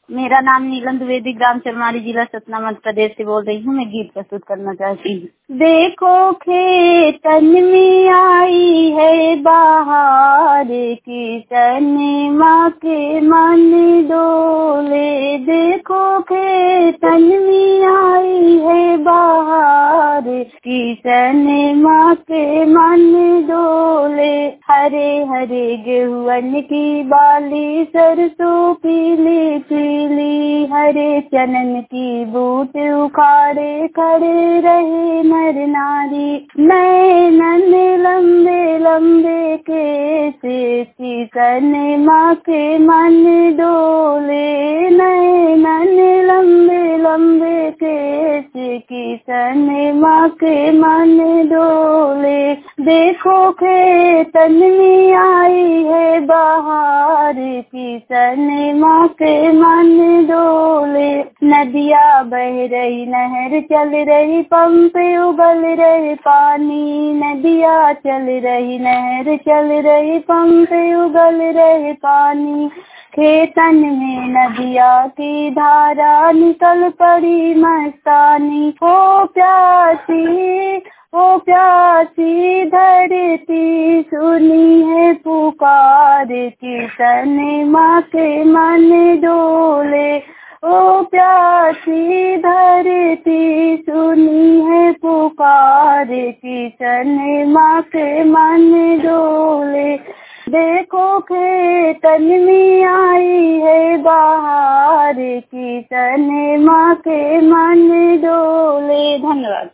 मेरा नाम नीलम द्विवेदी, ग्राम चरमारी, जिला सतना, मध्य प्रदेश से बोल रही हूँ। मैं गीत प्रस्तुत करना चाहती हूँ। देखो खेतन में आई है बहार, किसन माँ के मन डोले। देखो खेतन में आई है बहार, किसन माँ के मन डोले। हरे हरे गेहुअन की बाली, सरसों पीली पीली, हरे चनन की बूट उखाड़े खड़े रहे नर नारी। नैनन लंबे लंबे केसे, किसन माँ के मन डोले। नैनन लंबे लंबे केसे, किसन माँ के मन डोले। देखो खेतन में आई है बहार, किसन माँ के मन डोले। नदिया बह रही, नहर चल रही, पंप उगल रहे पानी। नदिया चल रही, नहर चल रही, पंप उगल रहे पानी। खेतन में नदिया की धारा निकल पड़ी मस्तानी। ओ प्यासी धरती सुनी है पुकार, किसन माँ के मन डोले। ओ प्यासी धरती सुनी है पुकार, किसन माँ के मन डोले। देखो खेतन में आई है बहार, किसन माँ के मन डोले। धन्यवाद।